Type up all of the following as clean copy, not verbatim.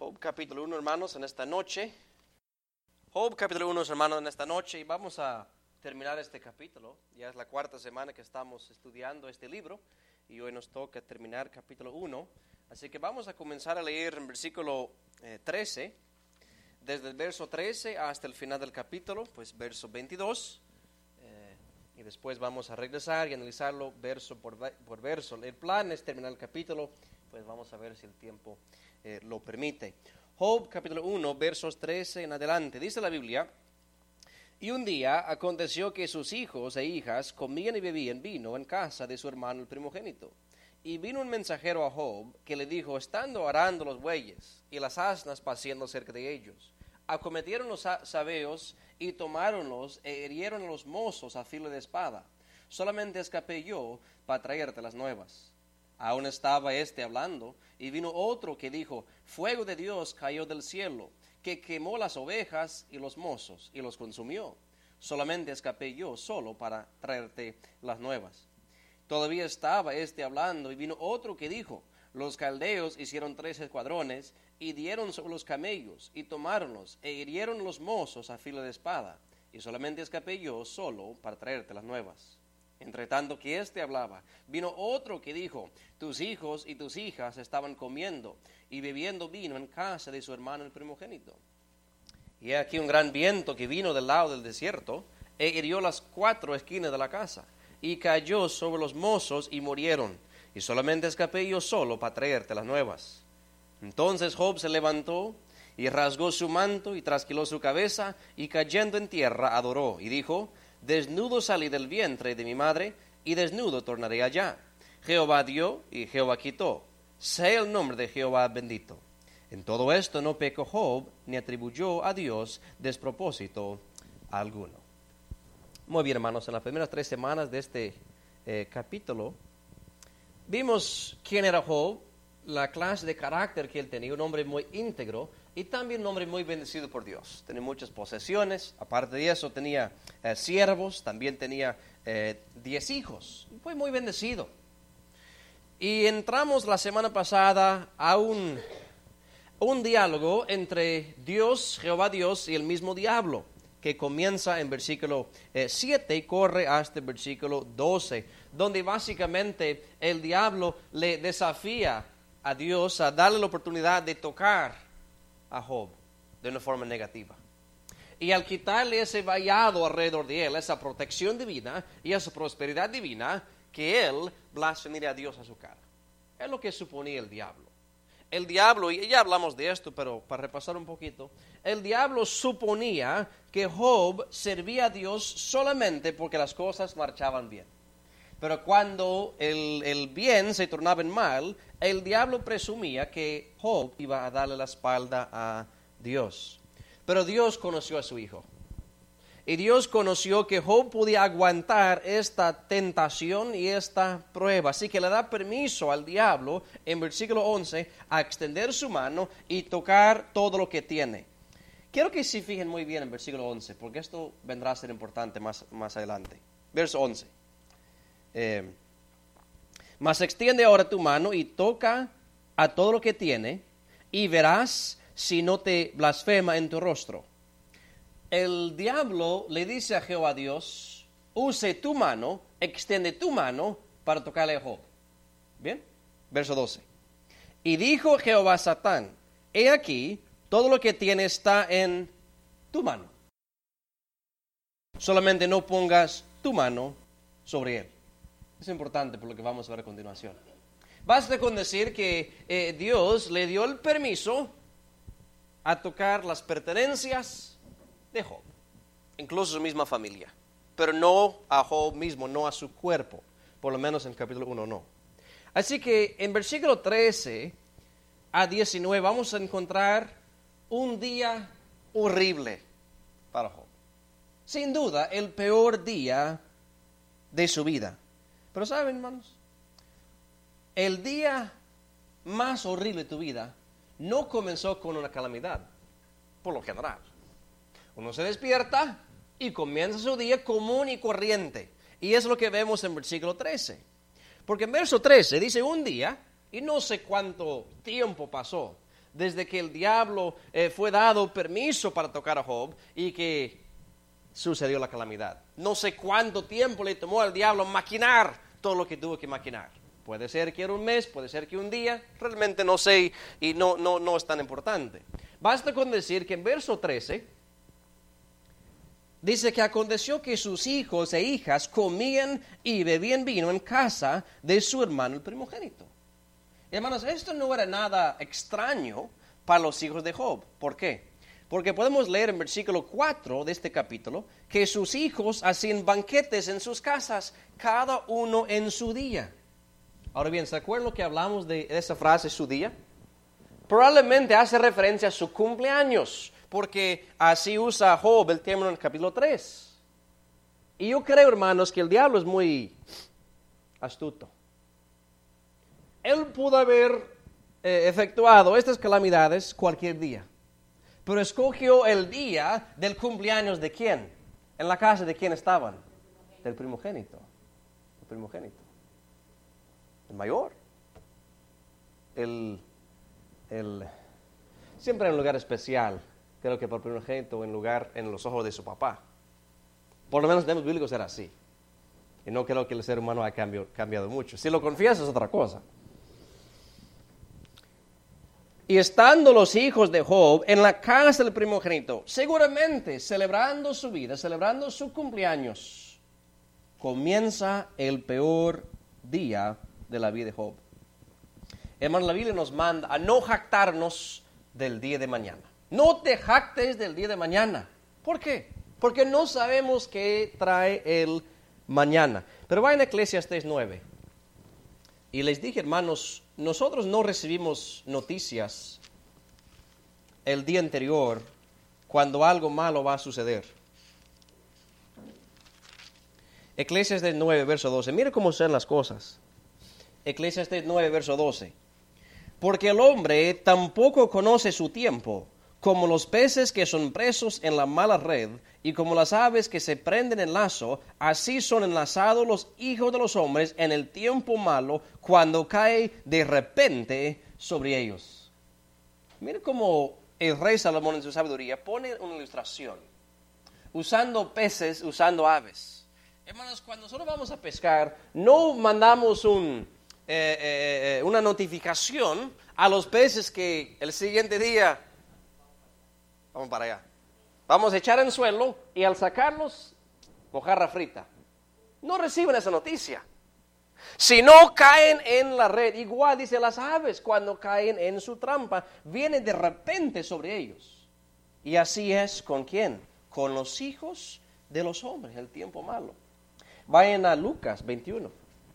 Job capítulo 1, hermanos, en esta noche. Job capítulo 1, hermanos, en esta noche. Y vamos a terminar este capítulo. Ya es la cuarta semana que estamos estudiando este libro. Y hoy nos toca terminar capítulo 1. Así que vamos a comenzar a leer en versículo 13. Desde el verso 13 hasta el final del capítulo, pues verso 22. Y después vamos a regresar y analizarlo verso por verso. El plan es terminar el capítulo, pues vamos a ver si el tiempo lo permite. Job capítulo 1, versos 13 en adelante. Dice la Biblia: y un día aconteció que sus hijos e hijas comían y bebían vino en casa de su hermano el primogénito. Y vino un mensajero a Job que le dijo, estando arando los bueyes y las asnas paciendo cerca de ellos, acometieron los sabeos y tomáronlos e hirieron a los mozos a filo de espada. Solamente escapé yo para traerte las nuevas. Aún estaba hablando, y vino otro que dijo, fuego de Dios cayó del cielo, que quemó las ovejas y los mozos, y los consumió. Solamente escapé yo solo para traerte las nuevas. Todavía estaba hablando, y vino otro que dijo, los caldeos hicieron 3 escuadrones, y dieron sobre los camellos, y tomáronlos, e hirieron los mozos a filo de espada. Y solamente escapé yo solo para traerte las nuevas. Entre tanto que hablaba, vino otro que dijo, tus hijos y tus hijas estaban comiendo y bebiendo vino en casa de su hermano el primogénito. Y he aquí un gran viento que vino del lado del desierto, e hirió las 4 esquinas de la casa, y cayó sobre los mozos y murieron, y solamente escapé yo solo para traerte las nuevas. Entonces Job se levantó y rasgó su manto y trasquiló su cabeza, y cayendo en tierra adoró, y dijo, desnudo salí del vientre de mi madre, y desnudo tornaré allá. Jehová dio y Jehová quitó. Sea el nombre de Jehová bendito. En todo esto no pecó Job, ni atribuyó a Dios despropósito alguno. Muy bien, hermanos, en las primeras 3 semanas de este capítulo, vimos quién era Job, la clase de carácter que él tenía, un hombre muy íntegro, y también un hombre muy bendecido por Dios. Tenía muchas posesiones, aparte de eso tenía siervos, también tenía 10 hijos. Fue muy bendecido. Y entramos la semana pasada a un diálogo entre Dios, Jehová Dios, y el mismo diablo, que comienza en versículo 7 y corre hasta el versículo 12, donde básicamente el diablo le desafía a Dios a darle la oportunidad de tocar a Job de una forma negativa. Y al quitarle ese vallado alrededor de él, esa protección divina y esa prosperidad divina, que él blasfemaría a Dios a su cara. Es lo que suponía el diablo. El diablo, y ya hablamos de esto, pero para repasar un poquito, el diablo suponía que Job servía a Dios solamente porque las cosas marchaban bien. Pero cuando el bien se tornaba en mal, el diablo presumía que Job iba a darle la espalda a Dios. Pero Dios conoció a su hijo. Y Dios conoció que Job podía aguantar esta tentación y esta prueba. Así que le da permiso al diablo, en versículo 11, a extender su mano y tocar todo lo que tiene. Quiero que se fijen muy bien en versículo 11, porque esto vendrá a ser importante más adelante. Verso 11. Mas extiende ahora tu mano y toca a todo lo que tiene, y verás si no te blasfema en tu rostro. El diablo le dice a Jehová Dios, use tu mano, extiende tu mano para tocarle a Job. Bien, verso 12. Y dijo Jehová a Satán, he aquí, todo lo que tiene está en tu mano. Solamente no pongas tu mano sobre él. Es importante por lo que vamos a ver a continuación. Basta con decir que Dios le dio el permiso a tocar las pertenencias de Job, incluso su misma familia, pero no a Job mismo, no a su cuerpo, por lo menos en capítulo 1 no. Así que en versículo 13 a 19 vamos a encontrar un día horrible para Job. Sin duda, el peor día de su vida. Pero ¿saben, hermanos? El día más horrible de tu vida no comenzó con una calamidad, por lo general. Uno se despierta y comienza su día común y corriente. Y es lo que vemos en versículo 13. Porque en verso 13 dice un día, y no sé cuánto tiempo pasó, desde que el diablo fue dado permiso para tocar a Job y que sucedió la calamidad. No sé cuánto tiempo le tomó al diablo maquinar todo lo que tuvo que maquinar. Puede ser que era un mes, puede ser que un día, realmente no sé y no es tan importante. Basta con decir que en verso 13 dice que aconteció que sus hijos e hijas comían y bebían vino en casa de su hermano el primogénito. Hermanos, esto no era nada extraño para los hijos de Job. ¿Por qué? Porque podemos leer en versículo 4 de este capítulo que sus hijos hacían banquetes en sus casas, cada uno en su día. Ahora bien, ¿se acuerdan lo que hablamos de esa frase, su día? Probablemente hace referencia a su cumpleaños, porque así usa Job el término en el capítulo 3. Y yo creo, hermanos, que el diablo es muy astuto. Él pudo haber efectuado estas calamidades cualquier día, pero escogió el día del cumpleaños ¿de quién? ¿En la casa de quién estaban? Del primogénito. El primogénito. El mayor. Siempre en un lugar especial, creo que por primogénito en los ojos de su papá. Por lo menos en los bíblicos era así. Y no creo que el ser humano haya cambiado mucho. Si lo confiesas es otra cosa. Y estando los hijos de Job en la casa del primogénito, seguramente celebrando su vida, celebrando su cumpleaños, comienza el peor día de la vida de Job. Hermano, la Biblia nos manda a no jactarnos del día de mañana. No te jactes del día de mañana. ¿Por qué? Porque no sabemos qué trae el mañana. Pero vayan a Eclesiastés 9. Y les dije, hermanos, nosotros no recibimos noticias el día anterior cuando algo malo va a suceder. Eclesiastés 9, verso 12. Mire cómo son las cosas. Eclesiastés 9, verso 12. Porque el hombre tampoco conoce su tiempo, como los peces que son presos en la mala red, y como las aves que se prenden en lazo, así son enlazados los hijos de los hombres en el tiempo malo, cuando cae de repente sobre ellos. Mire cómo el rey Salomón en su sabiduría pone una ilustración, usando peces, usando aves. Hermanos, cuando nosotros vamos a pescar, no mandamos una notificación a los peces que el siguiente día vamos para allá, vamos a echar en suelo y al sacarlos mojarra frita. No reciben esa noticia. Si no caen en la red, igual dice las aves cuando caen en su trampa, viene de repente sobre ellos. Y así es con quién, con los hijos de los hombres, el tiempo malo. Vayan a Lucas 21.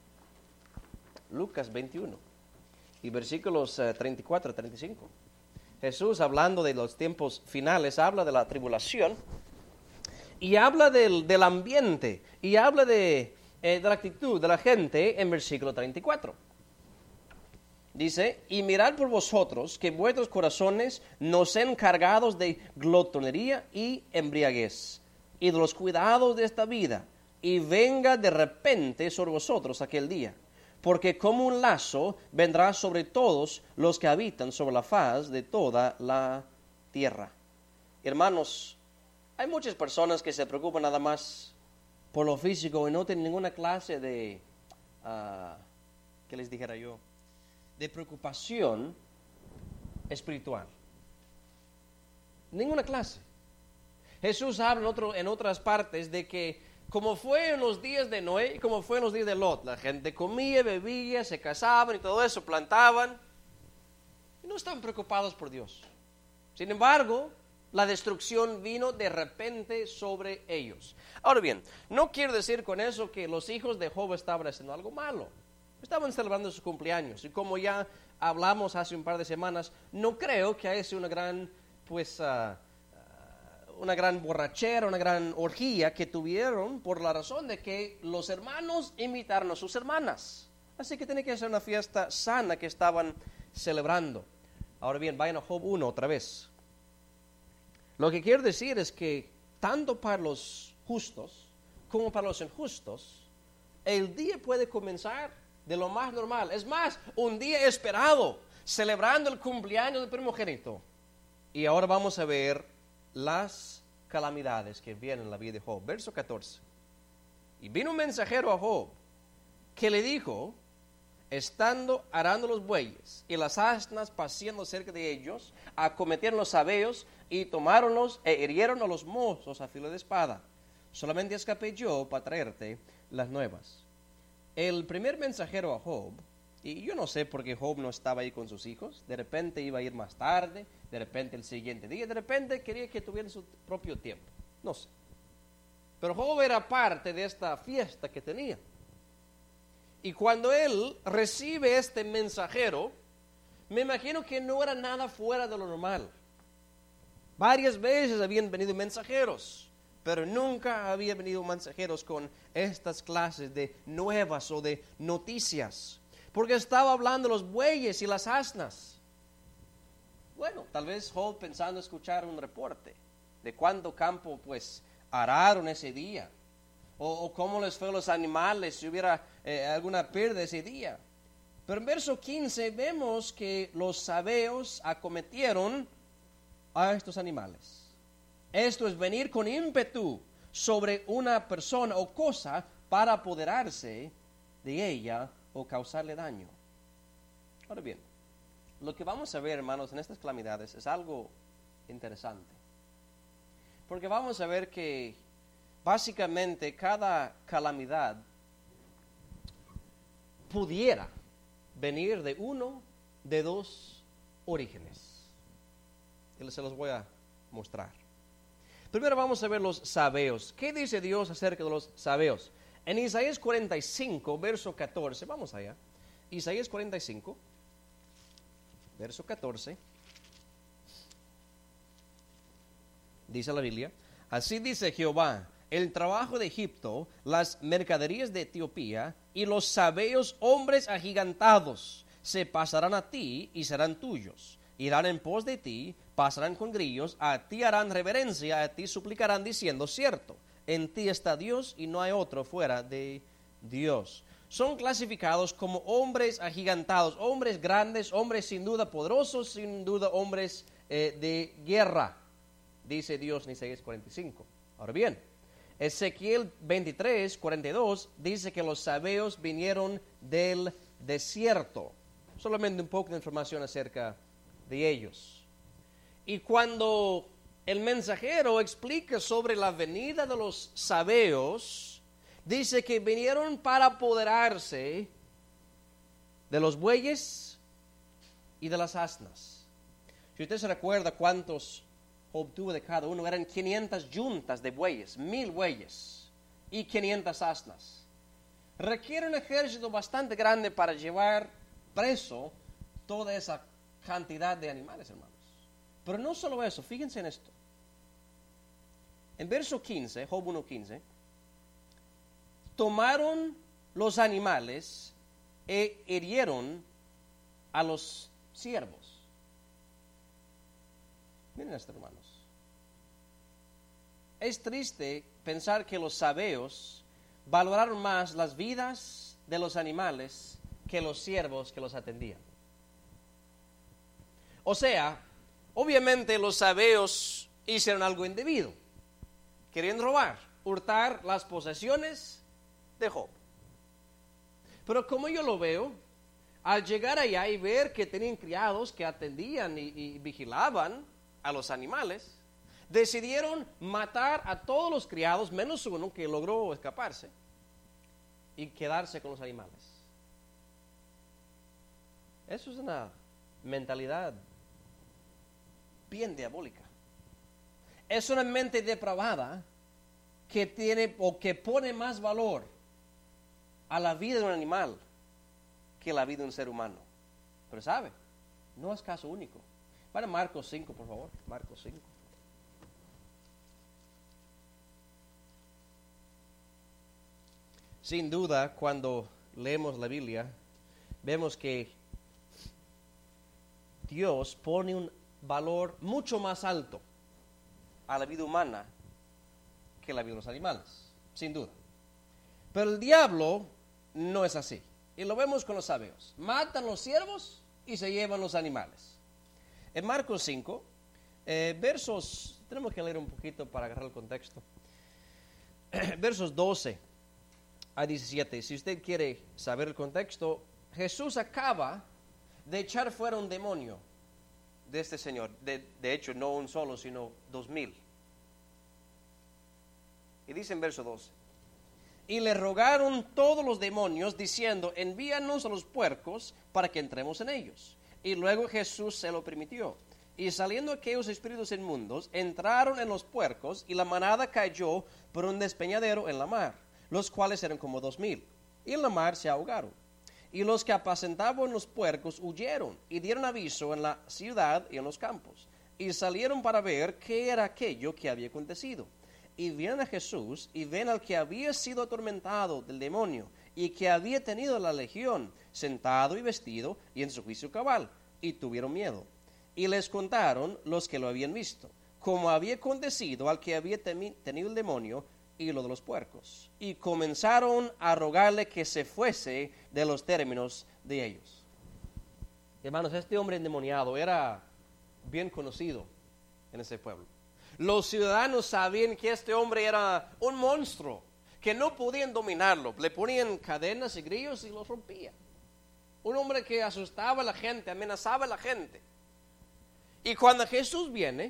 Lucas 21 y versículos 34 a 35. Jesús, hablando de los tiempos finales, habla de la tribulación y habla del ambiente y habla de la actitud de la gente en versículo 34. Dice, y mirad por vosotros que vuestros corazones no sean cargados de glotonería y embriaguez y de los cuidados de esta vida, y venga de repente sobre vosotros aquel día. Porque como un lazo vendrá sobre todos los que habitan sobre la faz de toda la tierra. Hermanos, hay muchas personas que se preocupan nada más por lo físico y no tienen ninguna clase de, ¿qué les dijera yo? De preocupación espiritual. Ninguna clase. Jesús habla en otras partes de que como fue en los días de Noé y como fue en los días de Lot, la gente comía, bebía, se casaban y todo eso, plantaban, y no estaban preocupados por Dios. Sin embargo, la destrucción vino de repente sobre ellos. Ahora bien, no quiero decir con eso que los hijos de Job estaban haciendo algo malo. Estaban celebrando sus cumpleaños, y como ya hablamos hace un par de semanas, no creo que haya sido una gran, una gran borrachera, una gran orgía que tuvieron por la razón de que los hermanos invitaron a sus hermanas. Así que tiene que ser una fiesta sana que estaban celebrando. Ahora bien, vayan a Job 1 otra vez. Lo que quiero decir es que tanto para los justos como para los injustos, el día puede comenzar de lo más normal. Es más, un día esperado. celebrando el cumpleaños del primogénito. Y ahora vamos a ver las calamidades que vienen en la vida de Job. Verso 14. Y vino un mensajero a Job que le dijo, estando arando los bueyes y las asnas paciendo cerca de ellos, acometieron los sabeos y tomáronlos e hirieron a los mozos a filo de espada. Solamente escapé yo para traerte las nuevas. El primer mensajero a Job, y yo no sé por qué Job no estaba ahí con sus hijos, de repente iba a ir más tarde, de repente el siguiente día, de repente quería que tuvieran su propio tiempo, no sé. Pero Job era parte de esta fiesta que tenía. Y cuando él recibe este mensajero, me imagino que no era nada fuera de lo normal. Varias veces habían venido mensajeros, pero nunca habían venido mensajeros con estas clases de nuevas o de noticias, porque estaba hablando de los bueyes y las asnas. Bueno, tal vez Job pensando escuchar un reporte de cuánto campo pues araron ese día, o cómo les fue a los animales, si hubiera alguna pérdida ese día. Pero en verso 15 vemos que los sabeos acometieron a estos animales. Esto es venir con ímpetu sobre una persona o cosa para apoderarse de ella o causarle daño. Ahora bien, lo que vamos a ver, hermanos, en estas calamidades es algo interesante. Porque vamos a ver que básicamente cada calamidad pudiera venir de uno de dos orígenes. Y se los voy a mostrar. Primero vamos a ver los sabeos. ¿Qué dice Dios acerca de los sabeos? En Isaías 45, verso 14, vamos allá. Isaías 45, verso 14. Dice la Biblia, así dice Jehová, el trabajo de Egipto, las mercaderías de Etiopía y los sabeos hombres agigantados se pasarán a ti y serán tuyos. Irán en pos de ti, pasarán con grillos, a ti harán reverencia, a ti suplicarán diciendo, cierto, en ti está Dios y no hay otro fuera de Dios. Son clasificados como hombres agigantados, hombres grandes, hombres sin duda poderosos, sin duda hombres de guerra, dice Dios en Isaías 45. Ahora bien, Ezequiel 23, 42 dice que los sabeos vinieron del desierto. Solamente un poco de información acerca de ellos. Y cuando el mensajero explica sobre la venida de los sabeos, dice que vinieron para apoderarse de los bueyes y de las asnas. Si usted se recuerda cuántos obtuvo de cada uno, eran 500 yuntas de bueyes, 1000 bueyes y 500 asnas. Requiere un ejército bastante grande para llevar preso toda esa cantidad de animales, hermanos. Pero no solo eso, fíjense en esto. En verso 15, Job 1:15, tomaron los animales e hirieron a los siervos. Miren esto, hermanos. Es triste pensar que los sabeos valoraron más las vidas de los animales que los siervos que los atendían. O sea, obviamente los sabeos hicieron algo indebido. Querían robar, hurtar las posesiones de Job. Pero como yo lo veo, al llegar allá y ver que tenían criados que atendían y vigilaban a los animales, decidieron matar a todos los criados, menos uno que logró escaparse, y quedarse con los animales. Eso es una mentalidad bien diabólica. Es una mente depravada que tiene o que pone más valor a la vida de un animal que la vida de un ser humano. Pero sabe, no es caso único. Para Marcos 5, por favor. Marcos 5. Sin duda, cuando leemos la Biblia, vemos que Dios pone un valor mucho más alto a la vida humana que la vida de los animales, sin duda. Pero el diablo no es así. Y lo vemos con los sabeos. Matan los siervos y se llevan los animales. En Marcos 5, tenemos que leer un poquito para agarrar el contexto. Versos 12 a 17. Si usted quiere saber el contexto, Jesús acaba de echar fuera un demonio de este señor. De hecho, no un solo, sino 2000. Y dice en verso 12: y le rogaron todos los demonios, diciendo, envíanos a los puercos para que entremos en ellos. Y luego Jesús se lo permitió. Y saliendo aquellos espíritus inmundos, entraron en los puercos, y la manada cayó por un despeñadero en la mar, los cuales eran como 2000. Y en la mar se ahogaron. Y los que apacentaban los puercos huyeron, y dieron aviso en la ciudad y en los campos. Y salieron para ver qué era aquello que había acontecido. Y vienen a Jesús, y ven al que había sido atormentado del demonio, y que había tenido la legión, sentado y vestido, y en su juicio cabal, y tuvieron miedo. Y les contaron los que lo habían visto, como había acontecido al que había tenido el demonio, y lo de los puercos. Y comenzaron a rogarle que se fuese de los términos de ellos. Hermanos, este hombre endemoniado era bien conocido en ese pueblo. Los ciudadanos sabían que este hombre era un monstruo, que no podían dominarlo. Le ponían cadenas y grillos y los rompían. Un hombre que asustaba a la gente, amenazaba a la gente. Y cuando Jesús viene,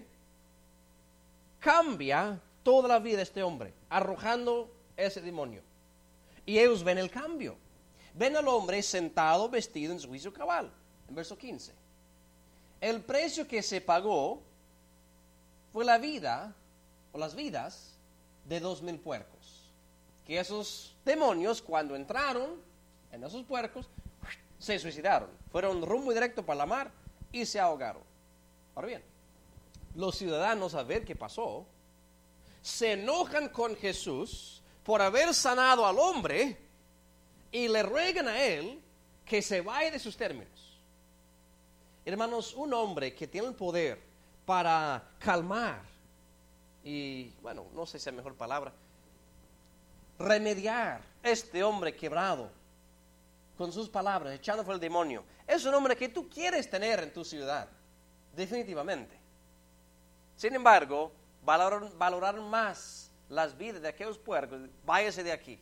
cambia toda la vida de este hombre, arrojando ese demonio. Y ellos ven el cambio. Ven al hombre sentado, vestido en su juicio cabal. En verso 15. El precio que se pagó fue la vida, o las vidas, de 2000 puercos. Que esos demonios, cuando entraron en esos puercos, se suicidaron. Fueron rumbo directo para la mar y se ahogaron. Ahora bien, los ciudadanos, a ver qué pasó, se enojan con Jesús por haber sanado al hombre y le ruegan a él que se vaya de sus términos. Hermanos, un hombre que tiene el poder para calmar y, bueno, no sé si es la mejor palabra, remediar este hombre quebrado con sus palabras, echando fuera el demonio, es un hombre que tú quieres tener en tu ciudad, definitivamente. Sin embargo, valorar más las vidas de aquellos puercos, váyase de aquí.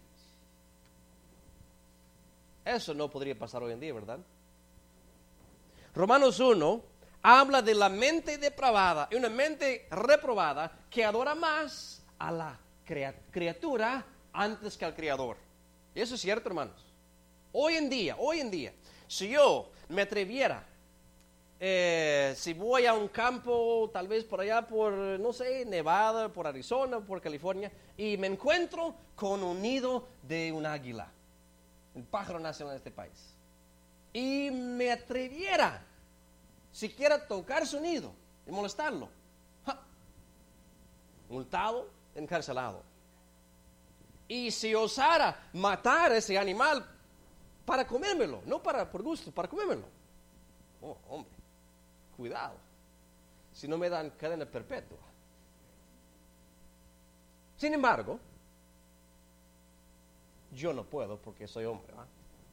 Eso no podría pasar hoy en día, ¿verdad? Romanos 1 habla de la mente depravada y una mente reprobada que adora más a la criatura antes que al Creador. Y eso es cierto, hermanos. Hoy en día, si yo me atreviera, si voy a un campo, tal vez por allá por, no sé, Nevada, por Arizona, por California, y me encuentro con un nido de un águila, el pájaro nacional de este país, y me atreviera siquiera tocar su nido y molestarlo, multado, encarcelado. Y si osara matar a ese animal para comérmelo, no por gusto, para comérmelo, oh, hombre, cuidado, si no me dan cadena perpetua. Sin embargo, yo no puedo porque soy hombre, ¿verdad?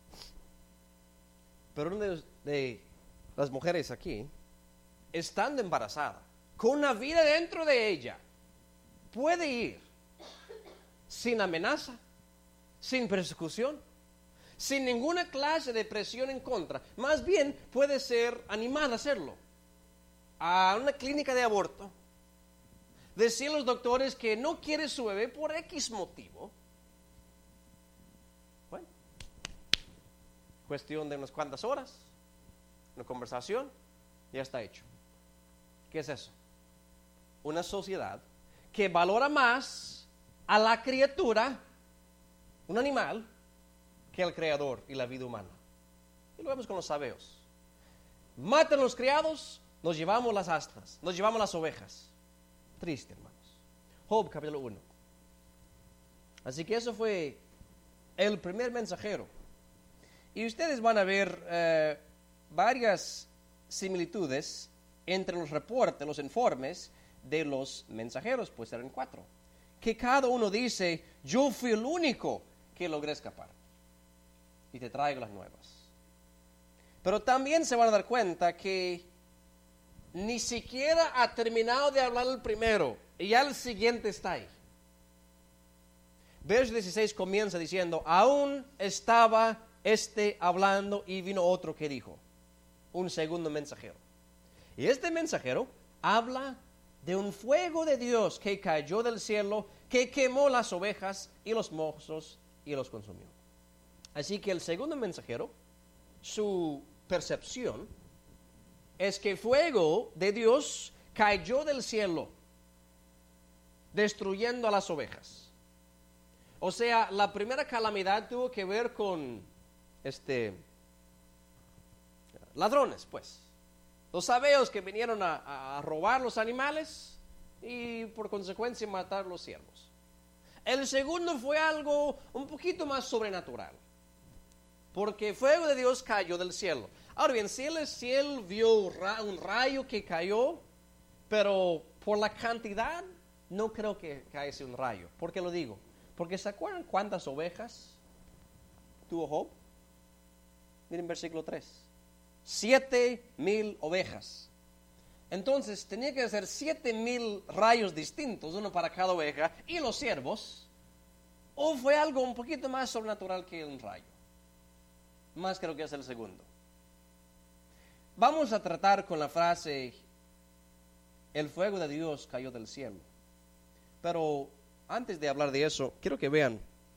Pero una de las mujeres aquí, estando embarazada, con una vida dentro de ella, puede ir sin amenaza, sin persecución, sin ninguna clase de presión en contra. Más bien puede ser animada a hacerlo. A una clínica de aborto, decir a los doctores que no quiere su bebé por X motivo. Bueno, cuestión de unas cuantas horas, una conversación, ya está hecho. ¿Qué es eso? Una sociedad que valora más a la criatura, un animal, que al Creador y la vida humana. Y lo vemos con los sabeos. Matan los criados, nos llevamos las astas, nos llevamos las ovejas. Triste, hermanos. Job, capítulo 1. Así que eso fue el primer mensajero. Y ustedes van a ver varias similitudes entre los reportes, los informes de los mensajeros, pues eran 4. Que cada uno dice, yo fui el único que logré escapar. Y te traigo las nuevas. Pero también se van a dar cuenta que ni siquiera ha terminado de hablar el primero y ya el siguiente está ahí. Verso 16 comienza diciendo, aún estaba hablando y vino otro que dijo, un segundo mensajero. Y este mensajero habla de un fuego de Dios que cayó del cielo, que quemó las ovejas y los mozos y los consumió. Así que el segundo mensajero, su percepción es que fuego de Dios cayó del cielo, destruyendo a las ovejas. O sea, la primera calamidad tuvo que ver con ladrones, pues. Los sabeos que vinieron a robar los animales y por consecuencia matar los siervos. El segundo fue algo un poquito más sobrenatural, porque fuego de Dios cayó del cielo. Ahora bien, si él vio un rayo que cayó, pero por la cantidad no creo que cayese un rayo. ¿Por qué lo digo? Porque ¿se acuerdan cuántas ovejas tuvo Job? Miren versículo 3. 7,000 ovejas. Entonces tenía que ser 7,000 rayos distintos, uno para cada oveja, y los siervos. ¿O fue algo un poquito más sobrenatural que un rayo? Más creo que es el segundo. Vamos a tratar con la frase, el fuego de Dios cayó del cielo. Pero antes de hablar de eso, quiero que vean,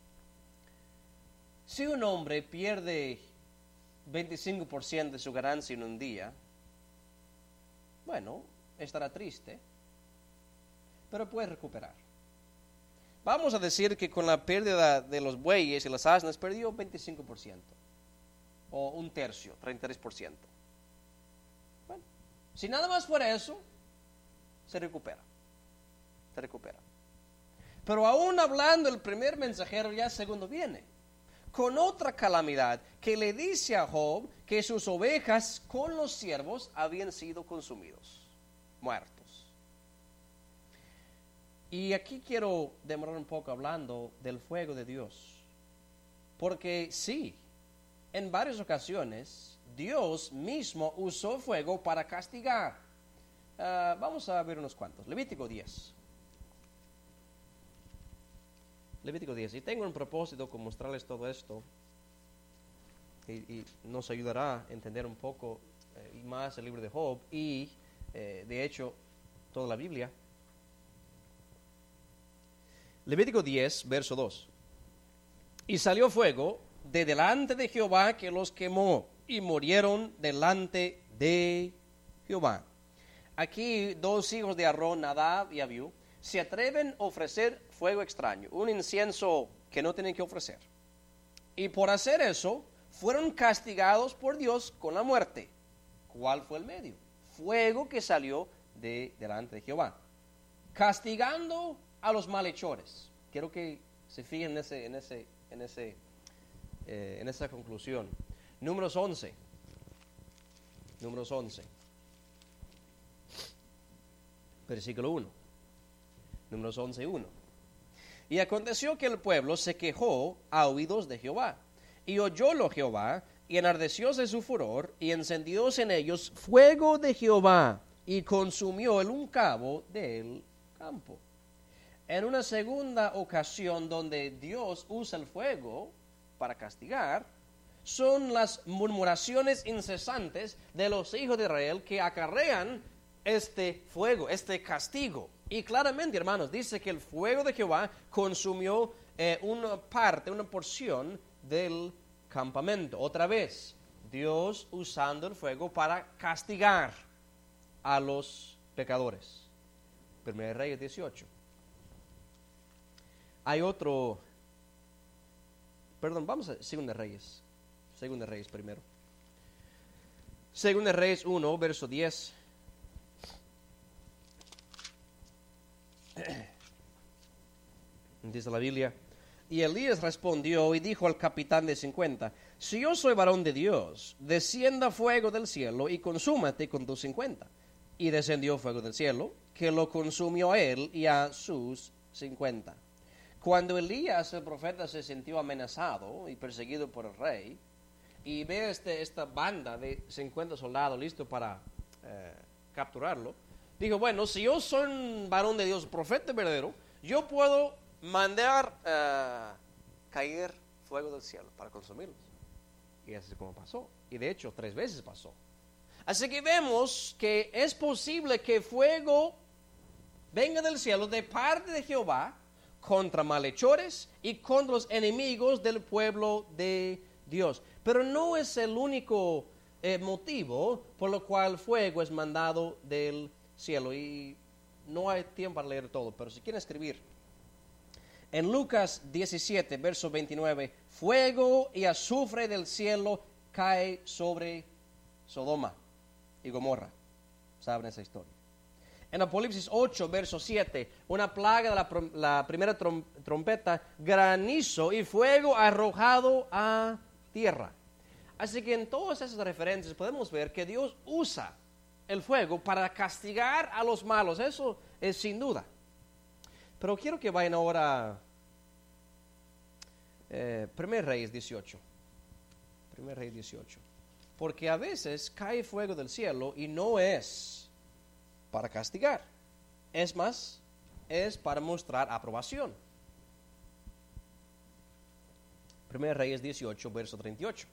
si un hombre pierde 25% de su ganancia en un día, bueno, estará triste, pero puede recuperar. Vamos a decir que con la pérdida de los bueyes y las asnas perdió 25%, o un tercio, 33%. Bueno, si nada más fuera eso, se recupera. Pero aún hablando el primer mensajero, ya el segundo viene con otra calamidad que le dice a Job que sus ovejas con los siervos habían sido consumidos, muertos. Y aquí quiero demorar un poco hablando del fuego de Dios, porque sí, en varias ocasiones Dios mismo usó fuego para castigar. Vamos a ver unos cuantos. Levítico 10. Y tengo un propósito con mostrarles todo esto y nos ayudará a entender un poco más el libro de Job y de hecho toda la Biblia. Levítico 10, verso 2. Y salió fuego de delante de Jehová que los quemó y murieron delante de Jehová. Aquí dos hijos de Aarón, Nadab y Abiú, se atreven a ofrecer fuego extraño, un incienso que no tienen que ofrecer. Y por hacer eso, fueron castigados por Dios con la muerte. ¿Cuál fue el medio? Fuego que salió de delante de Jehová, castigando a los malhechores. Quiero que se fijen en esa conclusión. Números 11. Versículo 1. Números 11:1. Y aconteció que el pueblo se quejó a oídos de Jehová, y oyólo Jehová, y enardecióse su furor, y encendióse en ellos fuego de Jehová, y consumió el un cabo del campo. En una segunda ocasión donde Dios usa el fuego para castigar, son las murmuraciones incesantes de los hijos de Israel que acarrean este fuego, este castigo. Y claramente, hermanos, dice que el fuego de Jehová consumió una porción del campamento. Otra vez, Dios usando el fuego para castigar a los pecadores. 1 Reyes 18. Hay otro, vamos a 2 Reyes. 2 Reyes primero. 2 Reyes 1, verso 10. Dice la Biblia, y Elías respondió y dijo al capitán de 50, si yo soy varón de Dios, descienda fuego del cielo y consúmate con tus 50. Y descendió fuego del cielo, que lo consumió a él y a sus 50. Cuando Elías el profeta se sintió amenazado y perseguido por el rey, y ve esta banda de 50 soldados listos para capturarlo, dijo, bueno, si yo soy un varón de Dios, profeta verdadero, yo puedo mandar caer fuego del cielo para consumirlos. Y así es como pasó. Y de hecho 3 veces pasó. Así que vemos que es posible que fuego venga del cielo de parte de Jehová contra malhechores y contra los enemigos del pueblo de Dios. Pero no es el único motivo por lo cual fuego es mandado del cielo. Y no hay tiempo para leer todo, pero si quieren escribir. En Lucas 17, verso 29, fuego y azufre del cielo cae sobre Sodoma y Gomorra. ¿Saben esa historia? En Apocalipsis 8, verso 7, una plaga de la primera trompeta, granizo y fuego arrojado a tierra. Así que en todas esas referencias podemos ver que Dios usa el fuego para castigar a los malos. Eso es sin duda. Pero quiero que vayan ahora 1 Reyes 18. 1 Reyes 18. Porque a veces cae fuego del cielo y no es para castigar. Es más, es para mostrar aprobación. 1 Reyes 18, verso 38.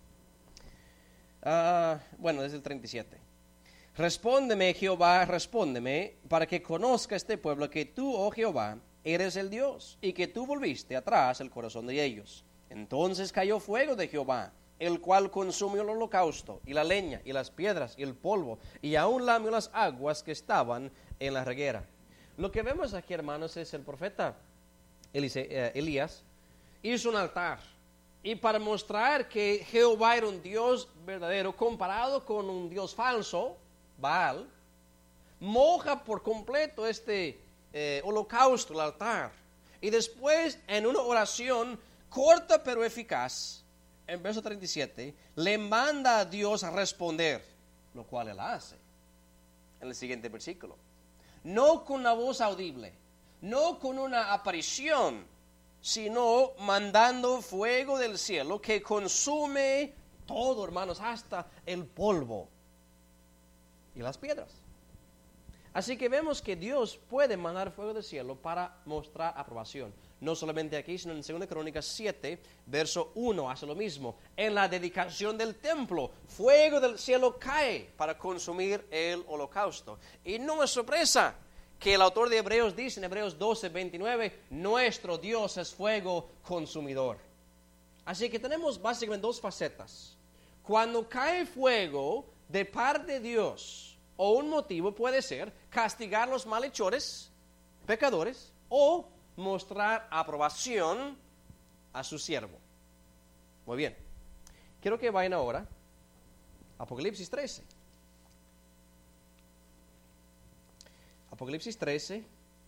Desde el 37. Respóndeme, Jehová, respóndeme, para que conozca este pueblo que tú, oh Jehová, eres el Dios, y que tú volviste atrás el corazón de ellos. Entonces cayó fuego de Jehová, el cual consumió el holocausto, y la leña, y las piedras, y el polvo, y aún lamió las aguas que estaban en la reguera. Lo que vemos aquí, hermanos, es el profeta Elías hizo un altar, y para mostrar que Jehová era un Dios verdadero, comparado con un Dios falso, Baal, moja por completo este holocausto, el altar, y después en una oración corta pero eficaz, en verso 37, le manda a Dios a responder, lo cual él hace en el siguiente versículo. No con una voz audible, no con una aparición, sino mandando fuego del cielo que consume todo, hermanos, hasta el polvo y las piedras. Así que vemos que Dios puede mandar fuego del cielo para mostrar aprobación. No solamente aquí, sino en 2 Crónicas 7, verso 1, hace lo mismo. En la dedicación del templo, fuego del cielo cae para consumir el holocausto. Y no es sorpresa que el autor de Hebreos dice en Hebreos 12, 29, nuestro Dios es fuego consumidor. Así que tenemos básicamente 2 facetas. Cuando cae fuego de parte de Dios, o un motivo puede ser castigar a los malhechores, pecadores, o mostrar aprobación a su siervo. Muy bien. Quiero que vayan ahora a Apocalipsis 13. Apocalipsis 13,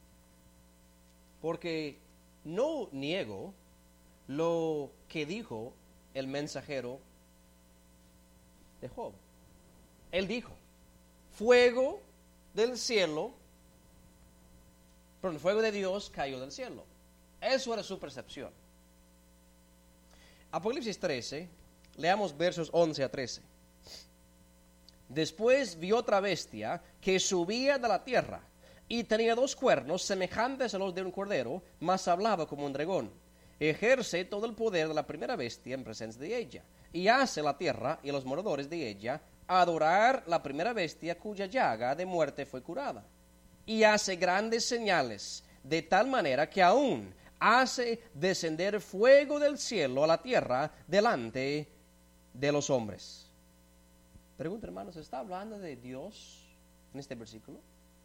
porque no niego lo que dijo el mensajero de Job. Él dijo, fuego del cielo, perdón, fuego de Dios cayó del cielo. Eso era su percepción. Apocalipsis 13, leamos versos 11 a 13. Después vi otra bestia que subía de la tierra y tenía 2 cuernos semejantes a los de un cordero, mas hablaba como un dragón. Ejerce todo el poder de la primera bestia en presencia de ella, y hace la tierra y los moradores de ella adorar la primera bestia cuya llaga de muerte fue curada. Y hace grandes señales, de tal manera que aún hace descender fuego del cielo a la tierra delante de los hombres. Pregunta, hermanos, ¿está hablando de Dios en este versículo?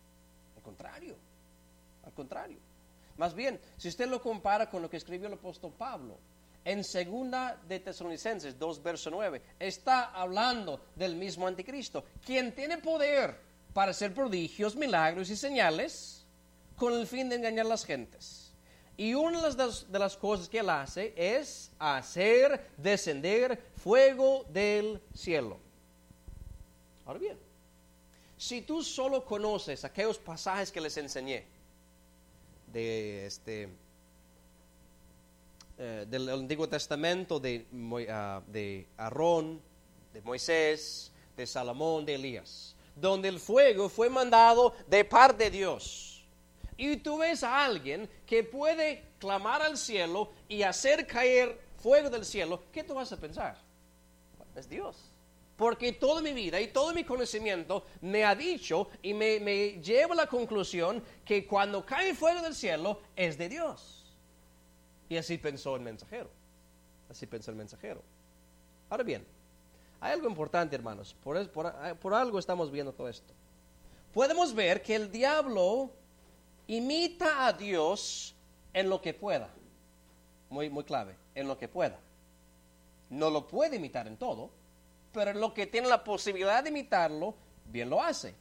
Al contrario. Más bien, si usted lo compara con lo que escribió el apóstol Pablo, en 2 de Tesalonicenses 2, verso 9, está hablando del mismo anticristo, quien tiene poder para hacer prodigios, milagros y señales con el fin de engañar a las gentes. Y una de las cosas que él hace es hacer descender fuego del cielo. Ahora bien, si tú solo conoces aquellos pasajes que les enseñé de del Antiguo Testamento de Aarón, de Moisés, de Salomón, de Elías, donde el fuego fue mandado de parte de Dios. Y tú ves a alguien que puede clamar al cielo y hacer caer fuego del cielo, ¿qué tú vas a pensar? Bueno, es Dios. Porque toda mi vida y todo mi conocimiento me ha dicho y me lleva a la conclusión que cuando cae fuego del cielo es de Dios. Y así pensó el mensajero. Ahora bien, hay algo importante, hermanos. Por algo estamos viendo todo esto. Podemos ver que el diablo imita a Dios en lo que pueda. Muy clave, en lo que pueda. No lo puede imitar en todo, pero en lo que tiene la posibilidad de imitarlo, bien lo hace.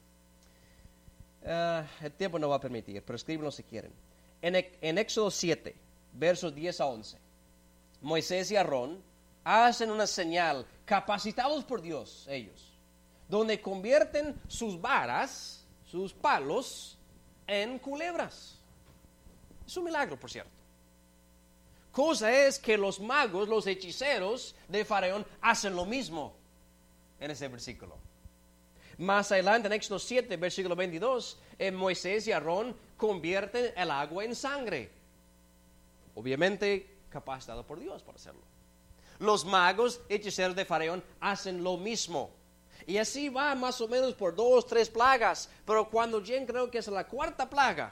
El tiempo no va a permitir, pero escríbenlo si quieren. En Éxodo 7, versos 10 a 11, Moisés y Aarón hacen una señal, capacitados por Dios ellos, donde convierten sus varas, sus palos, en culebras. Es un milagro, por cierto. Cosa es que los magos, los hechiceros de Faraón hacen lo mismo en ese versículo. Más adelante en Éxodo 7, versículo 22, Moisés y Aarón convierten el agua en sangre. Obviamente capacitado por Dios para hacerlo. Los magos, hechiceros de Faraón hacen lo mismo. Y así va más o menos por 2, 3 plagas. Pero cuando ya creo que es la 4ª plaga,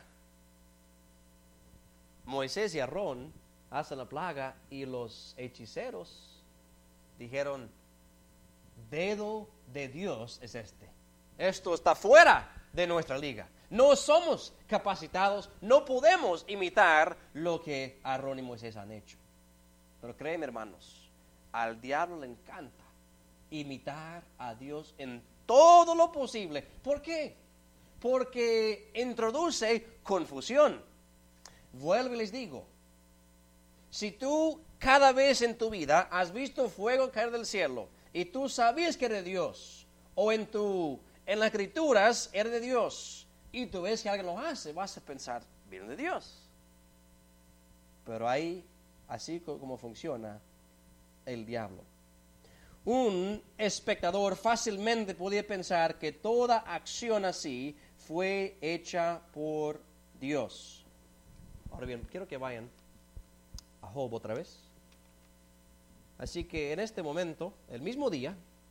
Moisés y Aarón hacen la plaga y los hechiceros dijeron, dedo de Dios es este. Esto está fuera de nuestra liga. No somos capacitados, no podemos imitar lo que Aarón y Moisés han hecho. Pero créeme, hermanos, al diablo le encanta imitar a Dios en todo lo posible. ¿Por qué? Porque introduce confusión. Vuelvo y les digo, si tú cada vez en tu vida has visto fuego caer del cielo y tú sabías que era de Dios, o en las escrituras era de Dios, y tú ves que alguien lo hace, vas a pensar, viene de Dios. Pero ahí, así como funciona el diablo. Un espectador fácilmente podía pensar que toda acción así fue hecha por Dios. Ahora bien, quiero que vayan a Job otra vez. Así que en este momento, el mismo día,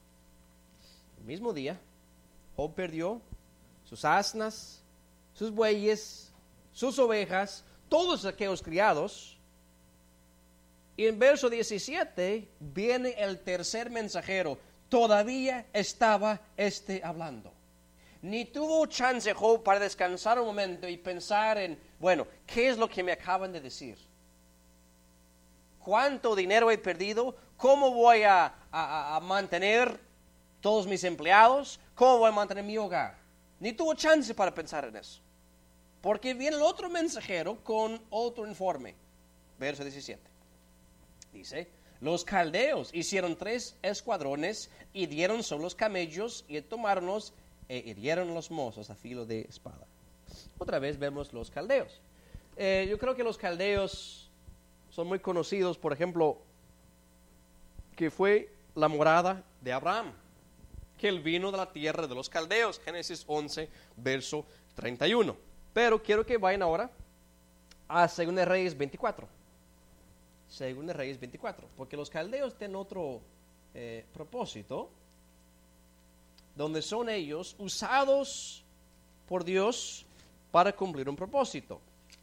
Job perdió sus asnas, sus bueyes, sus ovejas, todos aquellos criados. Y en verso 17 viene el tercer mensajero. Todavía estaba hablando. Ni tuvo chance Job para descansar un momento y pensar en, bueno, ¿qué es lo que me acaban de decir? ¿Cuánto dinero he perdido? ¿Cómo voy a mantener todos mis empleados? ¿Cómo voy a mantener mi hogar? Ni tuvo chance para pensar en eso. Porque viene el otro mensajero con otro informe. Verso 17. Dice, los caldeos hicieron 3 escuadrones y dieron sobre los camellos y tomaronlos e hirieron los mozos a filo de espada. Otra vez vemos los caldeos. Yo creo que los caldeos son muy conocidos, por ejemplo, que fue la morada de Abraham, que él vino de la tierra de los caldeos, Génesis 11, verso 31. Pero quiero que vayan ahora a 2 Reyes 24. 2 Reyes 24, porque los caldeos tienen otro propósito, donde son ellos usados por Dios para cumplir un propósito.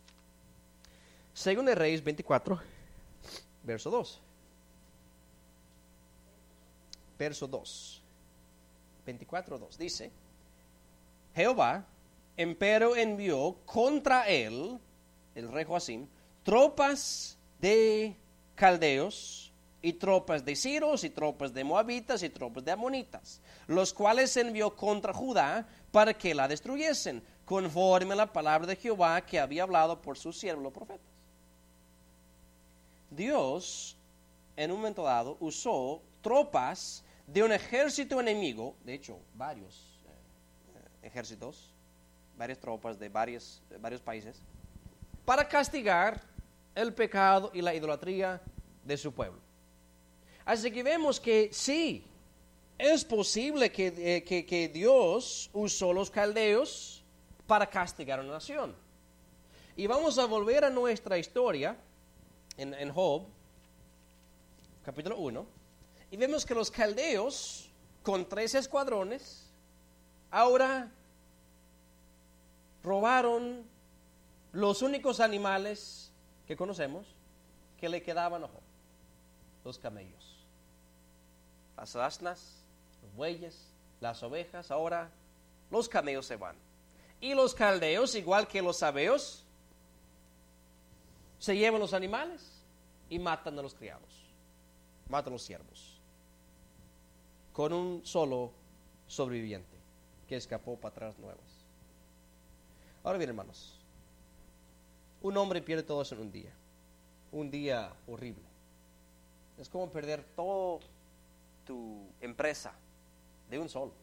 2 Reyes 24, verso 2. Verso 2. 24:2 dice, Jehová empero envió contra él, el rey Joacim, tropas de caldeos y tropas de siros y tropas de moabitas y tropas de amonitas, los cuales envió contra Judá para que la destruyesen, conforme a la palabra de Jehová que había hablado por sus siervos los profetas. Dios en un momento dado usó tropas de un ejército enemigo, de hecho varios ejércitos, varias tropas de varios países, para castigar el pecado y la idolatría de su pueblo. Así que vemos que sí, es posible que Dios usó los caldeos para castigar a una nación. Y vamos a volver a nuestra historia en Job, capítulo 1, y vemos que los caldeos, con 3 escuadrones, ahora robaron los únicos animales que conocemos que le quedaban a Job: los camellos, las asnas, los bueyes, las ovejas. Ahora los camellos se van. Y los caldeos, igual que los sabeos, se llevan los animales y matan a los criados, matan a los siervos, con un solo sobreviviente que escapó para atrás nuevas. Ahora bien, hermanos, un hombre pierde todo eso en un día horrible. Es como perder toda tu empresa de un solo.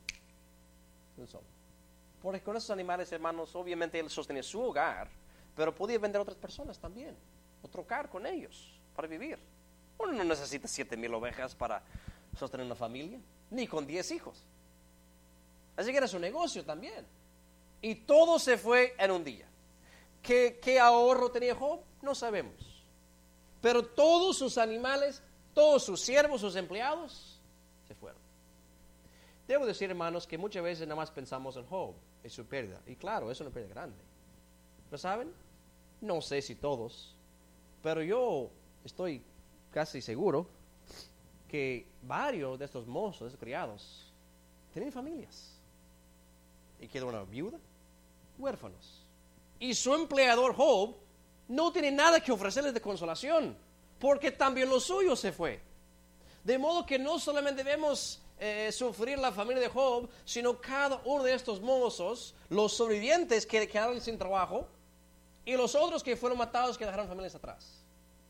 Porque con esos animales, hermanos, obviamente él sostenía su hogar, pero podía vender a otras personas también, o trocar con ellos para vivir. Uno no necesita 7,000 ovejas para sostener una familia, ni con 10 hijos. Así que era su negocio también. Y todo se fue en un día. ¿Qué ahorro tenía Job? No sabemos. Pero todos sus animales, todos sus siervos, sus empleados, se fueron. Debo decir, hermanos, que muchas veces nada más pensamos en Job, en su pérdida. Y claro, es una pérdida grande. ¿Lo saben? No sé si todos, pero yo estoy casi seguro que varios de estos mozos, de estos criados, tienen familias. Y quedó una viuda, huérfanos. Y su empleador Job no tiene nada que ofrecerles de consolación, porque también lo suyo se fue. De modo que no solamente debemos sufrir la familia de Job, sino cada uno de estos mozos, los sobrevivientes que quedaron sin trabajo, y los otros que fueron matados, que dejaron familias atrás.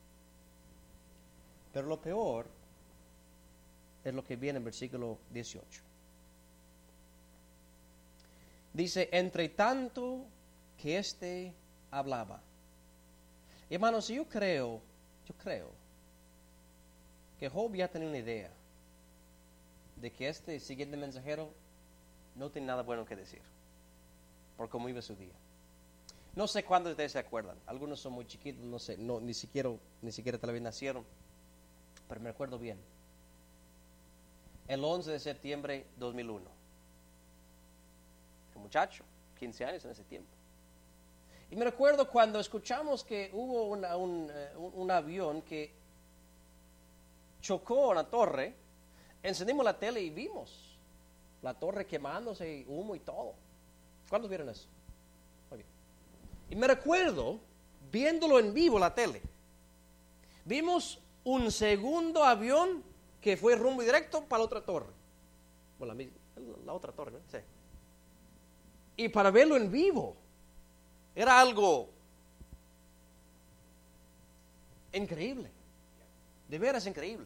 Pero lo peor es lo que viene en versículo 18. Dice: entre tanto que éste hablaba. Y hermanos, yo creo que Job ya tenía una idea de que este siguiente mensajero no tiene nada bueno que decir por cómo iba su día. No sé cuántos de ustedes se acuerdan. Algunos son muy chiquitos, no sé, ni siquiera tal vez nacieron, pero me acuerdo bien. El 11 de septiembre 2001. Un muchacho, 15 años en ese tiempo. Y me recuerdo cuando escuchamos que hubo un avión que chocó a una torre. Encendimos la tele y vimos la torre quemándose, humo y todo. ¿Cuántos vieron eso? Muy bien. Y me recuerdo viéndolo en vivo la tele. Vimos un segundo avión que fue rumbo directo para la otra torre. Bueno, la otra torre, ¿no? Sí. Y para verlo en vivo era algo increíble. De veras increíble.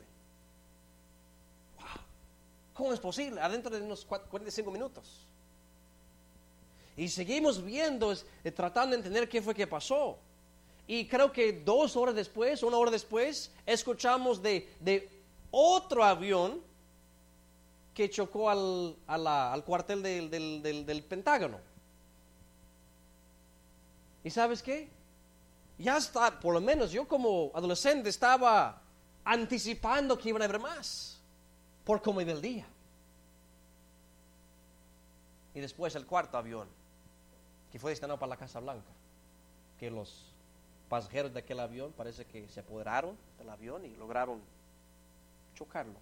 ¿Cómo es posible? Adentro de unos 45 minutos. Y seguimos viendo, tratando de entender qué fue que pasó. Y creo que 2 horas después, 1 hora después, escuchamos de otro avión que chocó al cuartel del Pentágono. ¿Y sabes qué? Ya está, por lo menos yo como adolescente estaba anticipando que iban a haber más, por cómo iba el día. Y después el cuarto avión, que fue destinado para la Casa Blanca, que los pasajeros de aquel avión parece que se apoderaron del avión y lograron chocarlo.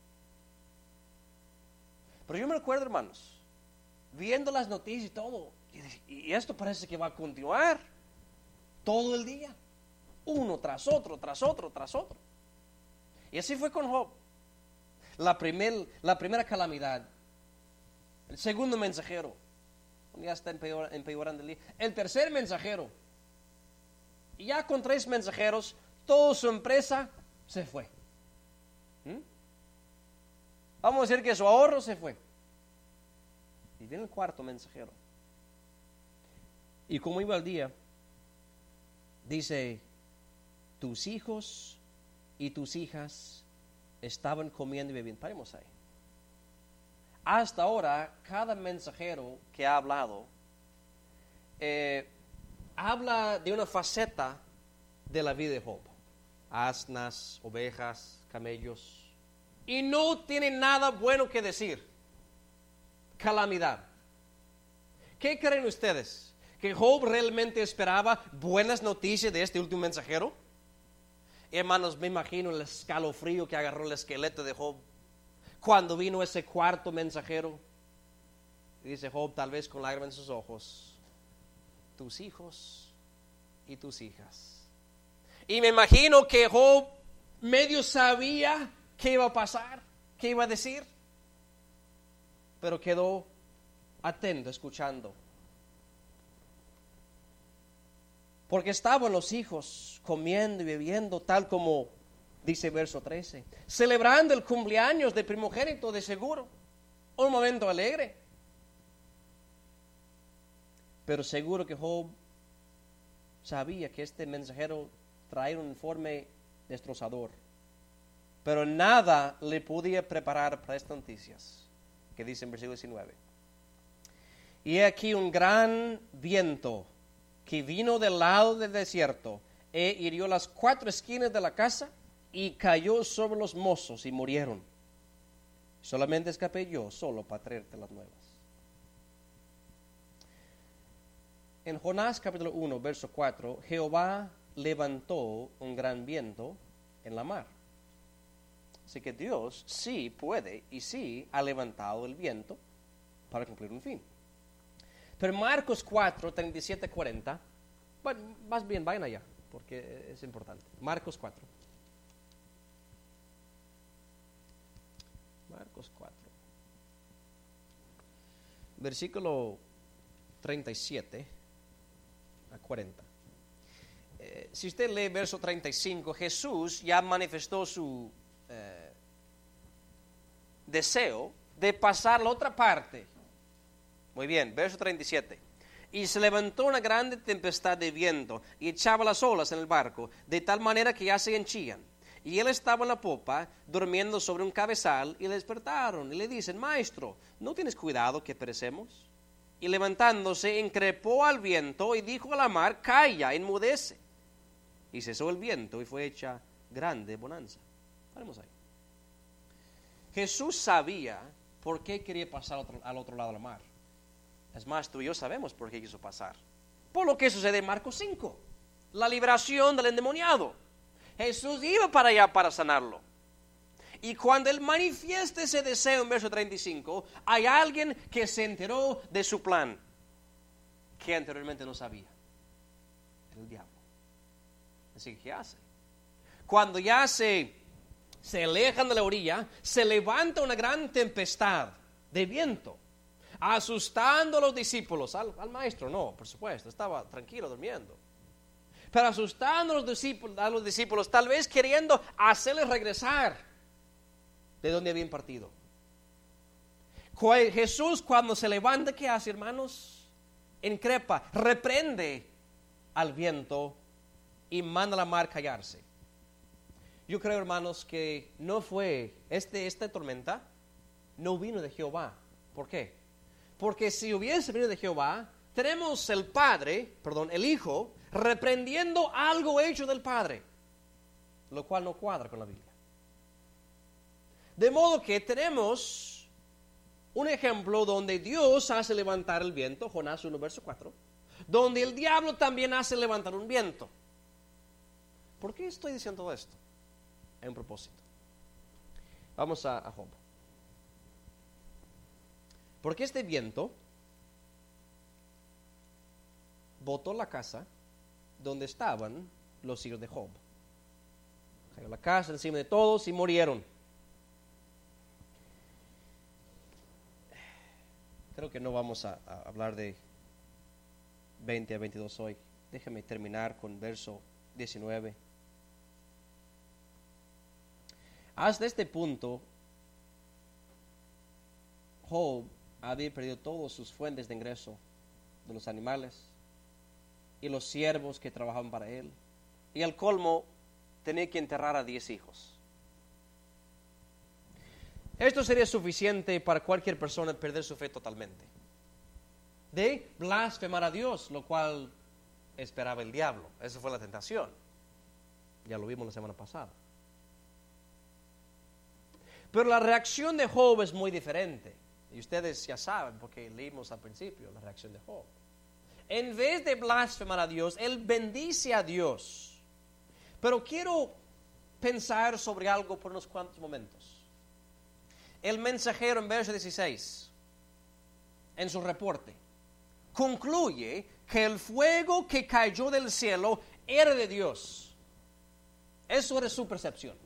Pero yo me recuerdo, hermanos, viendo las noticias y todo, y esto parece que va a continuar todo el día, uno tras otro, tras otro, tras otro. Y así fue con Job. La primera calamidad, el segundo mensajero, ya está empeorando el día, el tercer mensajero, y ya con 3 mensajeros, toda su empresa se fue. Vamos a decir que su ahorro se fue. Y viene el cuarto mensajero. Y como iba el día, dice tus hijos y tus hijas estaban comiendo y bebiendo. Paremos ahí. Hasta ahora, cada mensajero que ha hablado habla de una faceta de la vida de Job. Asnas, ovejas, camellos. Y no tiene nada bueno que decir. Calamidad. ¿Qué creen ustedes? ¿Que Job realmente esperaba buenas noticias de este último mensajero? Hermanos, me imagino el escalofrío que agarró el esqueleto de Job cuando vino ese cuarto mensajero. Y dice Job, tal vez con lágrimas en sus ojos, tus hijos y tus hijas. Y me imagino que Job medio sabía qué iba a pasar, qué iba a decir, pero quedó atento, escuchando. Porque estaban los hijos comiendo y bebiendo, tal como dice verso 13, celebrando el cumpleaños del primogénito, de seguro, un momento alegre. Pero seguro que Job sabía que este mensajero traía un informe destrozador, pero nada le podía preparar para estas noticias, que dice en versículo 19. Y aquí un gran viento que vino del lado del desierto e hirió las 4 esquinas de la casa y cayó sobre los mozos y murieron. Solamente escapé yo solo para traerte las nuevas. En Jonás capítulo 1, verso 4, Jehová levantó un gran viento en la mar. Así que Dios sí puede y sí ha levantado el viento para cumplir un fin. Pero Marcos 4, 37, 40, bueno, más bien vayan allá, porque es importante. Marcos 4. Marcos 4. Versículo 37 a 40. Si usted lee verso 35, Jesús ya manifestó su deseo de pasar la otra parte. Muy bien, verso 37. Y se levantó una grande tempestad de viento y echaba las olas en el barco, de tal manera que ya se henchían. Y él estaba en la popa, durmiendo sobre un cabezal, y le despertaron y le dicen, Maestro, ¿no tienes cuidado que perecemos? Y levantándose, increpó al viento y dijo a la mar, calla, enmudece. Y cesó el viento y fue hecha grande bonanza. Paremos ahí. Jesús sabía por qué quería pasar al otro lado de la mar. Es más, tú y yo sabemos por qué quiso pasar. Por lo que sucede en Marcos 5. La liberación del endemoniado. Jesús iba para allá para sanarlo. Y cuando él manifiesta ese deseo en verso 35, hay alguien que se enteró de su plan, que anteriormente no sabía. El diablo. Así que, ¿qué hace? Cuando ya se alejan de la orilla, se levanta una gran tempestad de viento, asustando a los discípulos. Al maestro no, por supuesto, estaba tranquilo durmiendo. Pero asustando a los discípulos, tal vez queriendo hacerles regresar de donde habían partido. Jesús, cuando se levanta, ¿qué hace, hermanos? Increpa, reprende al viento y manda a la mar callarse. Yo creo, hermanos, que no fue esta tormenta no vino de Jehová. ¿Por qué? Porque si hubiese venido de Jehová, tenemos el Hijo, reprendiendo algo hecho del Padre, lo cual no cuadra con la Biblia. De modo que tenemos un ejemplo donde Dios hace levantar el viento, Jonás 1, verso 4, donde el diablo también hace levantar un viento. ¿Por qué estoy diciendo todo esto? Hay un propósito. Vamos a Job. Porque este viento botó la casa donde estaban los hijos de Job. Cayó la casa encima de todos y murieron. Creo que no vamos a hablar de 20 a 22 hoy. Déjame terminar con verso 19. Hasta este punto, Job había perdido todas sus fuentes de ingreso de los animales y los siervos que trabajaban para él. Y al colmo, tenía que enterrar a 10 hijos. Esto sería suficiente para cualquier persona perder su fe totalmente. De blasfemar a Dios, lo cual esperaba el diablo. Esa fue la tentación. Ya lo vimos la semana pasada. Pero la reacción de Job es muy diferente. Y ustedes ya saben, porque leímos al principio la reacción de Job. En vez de blasfemar a Dios, él bendice a Dios. Pero quiero pensar sobre algo por unos cuantos momentos. El mensajero en verso 16, en su reporte, concluye que el fuego que cayó del cielo era de Dios. Eso era su percepción.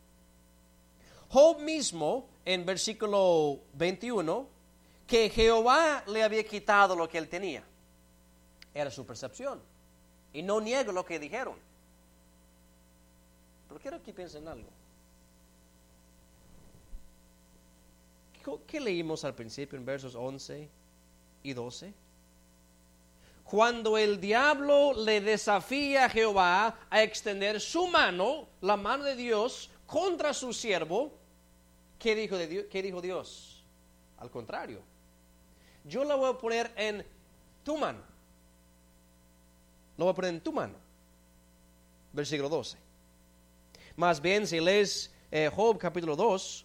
Job mismo, en versículo 21, que Jehová le había quitado lo que él tenía. Era su percepción. Y no niego lo que dijeron. Pero quiero que piensen algo. ¿Qué leímos al principio en versos 11 y 12? Cuando el diablo le desafía a Jehová a extender su mano, la mano de Dios, contra su siervo, ¿qué dijo Dios? Al contrario, yo la voy a poner en tu mano. Lo voy a poner en tu mano. Versículo 12. Más bien, si lees Job capítulo 2,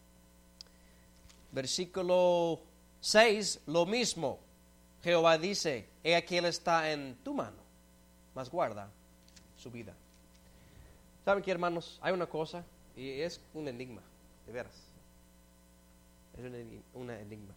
versículo 6, lo mismo. Jehová dice, he aquí él está en tu mano, mas guarda su vida. ¿Saben qué, hermanos? Hay una cosa, y es un enigma, de veras. Es un enigma.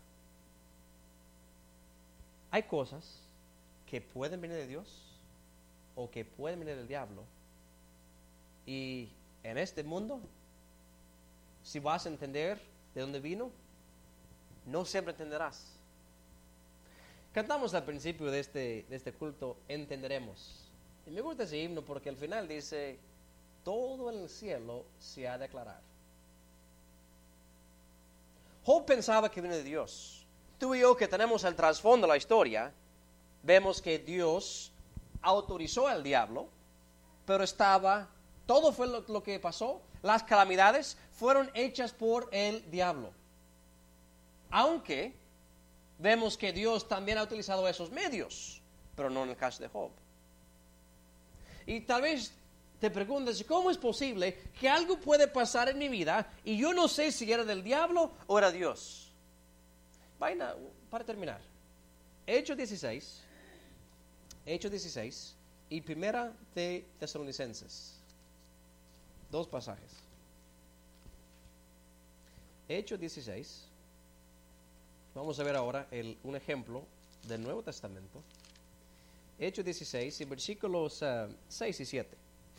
Hay cosas que pueden venir de Dios o que pueden venir del diablo. Y en este mundo, si vas a entender de dónde vino, no siempre entenderás. Cantamos al principio de este culto, entenderemos. Y me gusta ese himno porque al final dice, todo en el cielo se ha de aclarar. Job pensaba que vino de Dios. Tú y yo, que tenemos el trasfondo de la historia, vemos que Dios autorizó al diablo, pero todo fue lo que pasó. Las calamidades fueron hechas por el diablo. Aunque vemos que Dios también ha utilizado esos medios, pero no en el caso de Job. Y tal vez te preguntas, ¿cómo es posible que algo puede pasar en mi vida y yo no sé si era del diablo o era Dios? Para terminar, Hechos 16 y Primera de Tesalonicenses. 2 pasajes. Hechos 16. Vamos a ver ahora un ejemplo del Nuevo Testamento. Hechos 16 y versículos 6 y 7.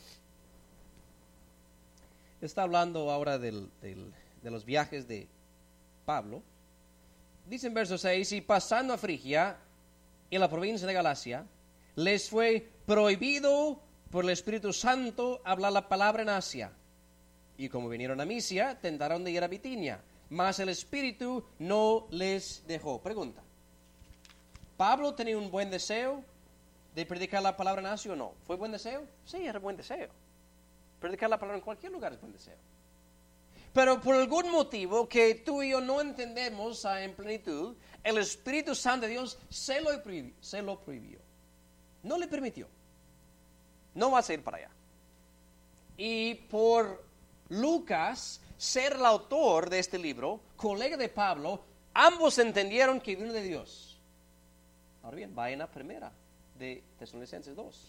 Está hablando ahora de los viajes de Pablo. Dice en verso 6, y pasando a Frigia, en la provincia de Galacia, les fue prohibido por el Espíritu Santo hablar la palabra en Asia. Y como vinieron a Misia, tentaron de ir a Bitinia, mas el Espíritu no les dejó. Pregunta, ¿Pablo tenía un buen deseo de predicar la palabra en Asia o no? ¿Fue buen deseo? Sí, era buen deseo. Predicar la palabra en cualquier lugar es buen deseo. Pero por algún motivo que tú y yo no entendemos en plenitud, el Espíritu Santo de Dios se lo prohibió. No le permitió. No vas a ir para allá. Y por Lucas ser el autor de este libro, colega de Pablo, ambos entendieron que vino de Dios. Ahora bien, vayan a Primera de Tesalonicenses 2.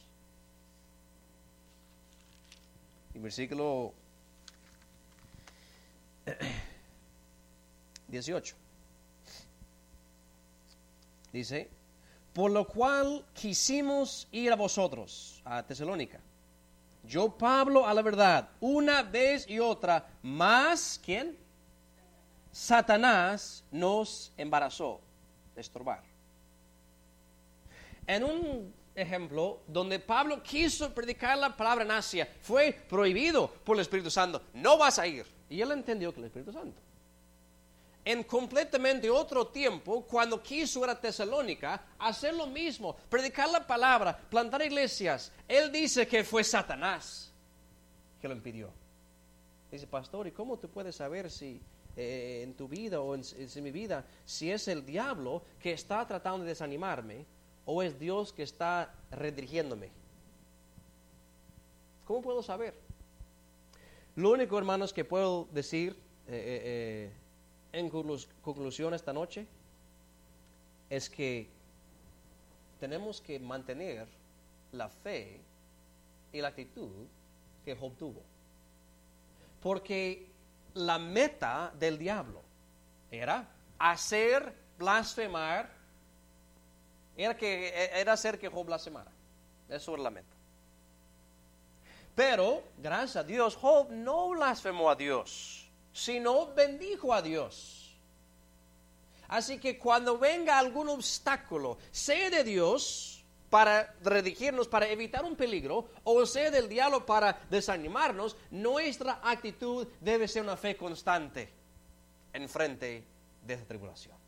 Y versículo 18. Dice, por lo cual quisimos ir a vosotros, a Tesalónica. Yo, Pablo, a la verdad, una vez y otra, más, ¿quién? Satanás nos embarazó de estorbar. En un ejemplo donde Pablo quiso predicar la palabra en Asia, fue prohibido por el Espíritu Santo. No vas a ir. Y él entendió que el Espíritu Santo. En completamente otro tiempo, cuando quiso ir a Tesalónica, hacer lo mismo, predicar la palabra, plantar iglesias, él dice que fue Satanás que lo impidió. Dice, pastor, ¿y cómo tú puedes saber si en tu vida o en mi vida, si es el diablo que está tratando de desanimarme o es Dios que está redirigiéndome? ¿Cómo puedo saber? Lo único, hermanos, que puedo decir en conclusión esta noche es que tenemos que mantener la fe y la actitud que Job tuvo. Porque la meta del diablo era hacer blasfemar, era hacer que Job blasfemara. Eso era la meta. Pero, gracias a Dios, Job no blasfemó a Dios, sino bendijo a Dios. Así que cuando venga algún obstáculo, sea de Dios para redirigirnos, para evitar un peligro, o sea del diablo para desanimarnos, nuestra actitud debe ser una fe constante en frente de esa tribulación.